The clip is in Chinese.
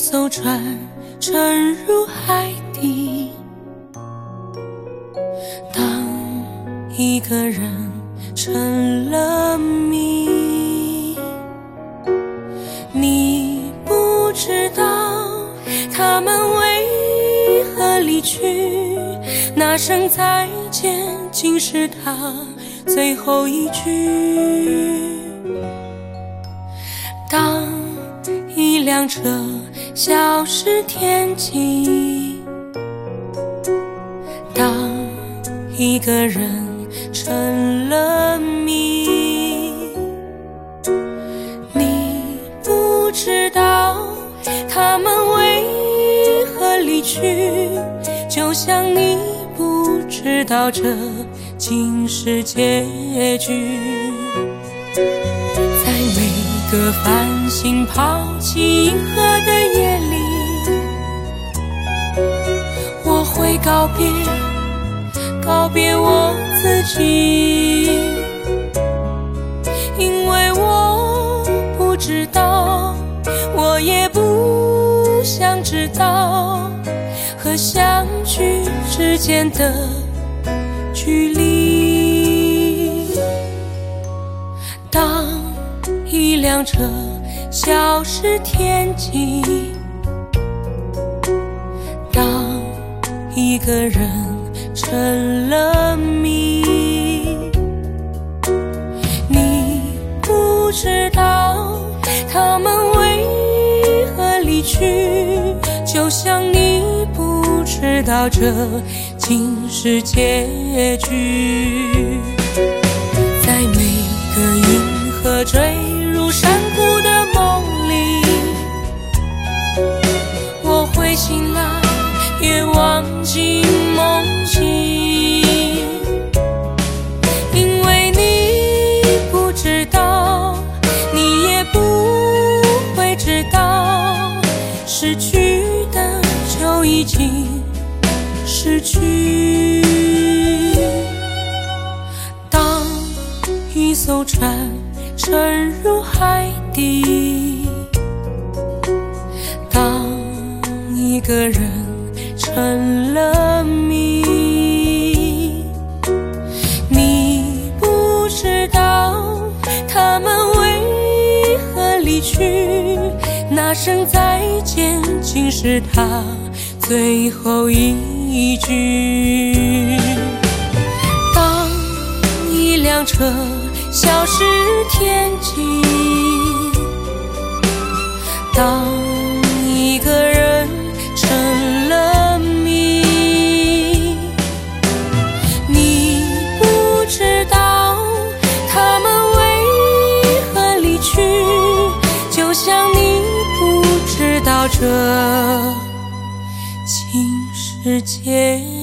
艘船沉入海底，当一个人成了谜，你不知道他们为何离去，那声再见竟是他最后一句。当一辆车消失天际，当一个人成了谜，你不知道他们为何离去，就像你不知道这竟是结局。在每个繁星抛弃银河的夜里，我会告别我自己，因为我不知道，我也不想知道和相聚之间的距离。当一辆车消失天际，当一个人成了谜，你不知道他们为何离去，就像你不知道这竟是结局。在每个银河坠入山谷的梦里，我会醒来也忘记梦境，因为你不知道，你也不会知道，失去的就已经失去。当一艘船沉入海底，当一个人成了谜，你不知道他们为何离去，那声再见竟是他最后一句。当一辆车消失天际，当一个人成了谜，你不知道他们为何离去，就像你不知道这竟是结局。